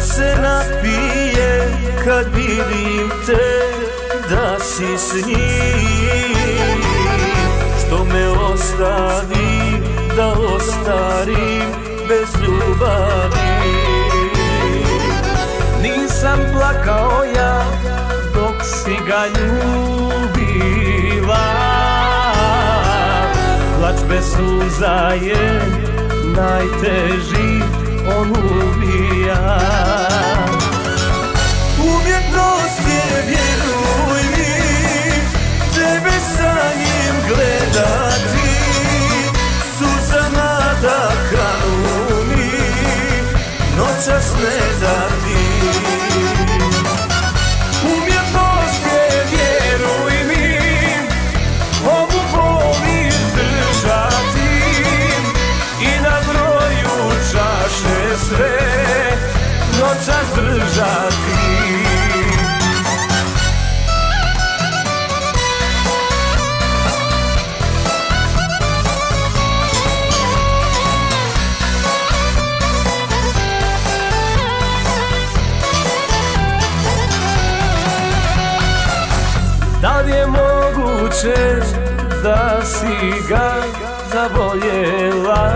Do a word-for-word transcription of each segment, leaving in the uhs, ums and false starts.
se napije kad vidim te da si s njim. Što me ostavi da ostarim bez ljubavi. Nisam plakao ja dok si ga ljubila. Plač bez suza je najteži, on ubija. Umjetnost je, vjeruj mi, tebe sa njim gledati, suzama da kanu mi, noćas ne dati. Umjetnost je, vjeruj mi, ovu bol izdržati i na broju čaše sve noćas držati. Da li je moguće da si ga zavoljela,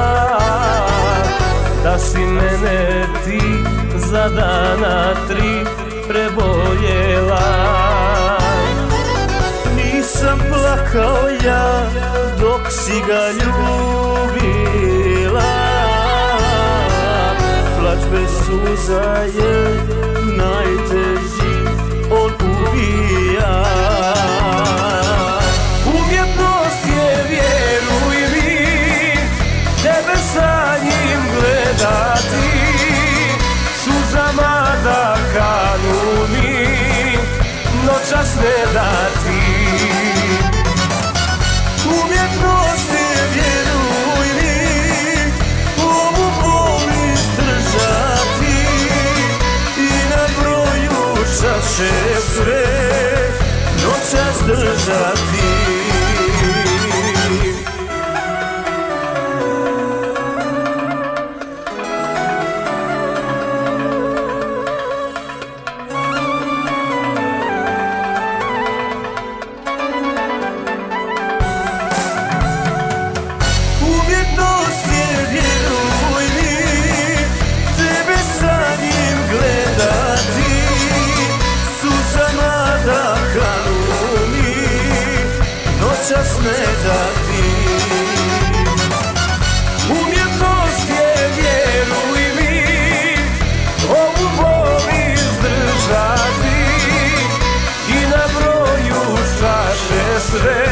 da si mene ti za dana tri preboljela. Nisam plakao ja dok si ga ljubila. Plač bez suza je najteži, on ubija. Umjetnost je, vjeruj mi, tebe sa njim gledati, suzama da kanu mi, noćas ne dati. Umjetnost je, vjeruj mi, ovu bol izdržati i na broju čaše sve noćas držati. Umjetnost je, vjeruj mi, tebe sa njim gledati, suzama da kanu mi, noćas ne dati. Umjetnost je, vjeruj mi, ovu bol izdržati i na broju čaše sve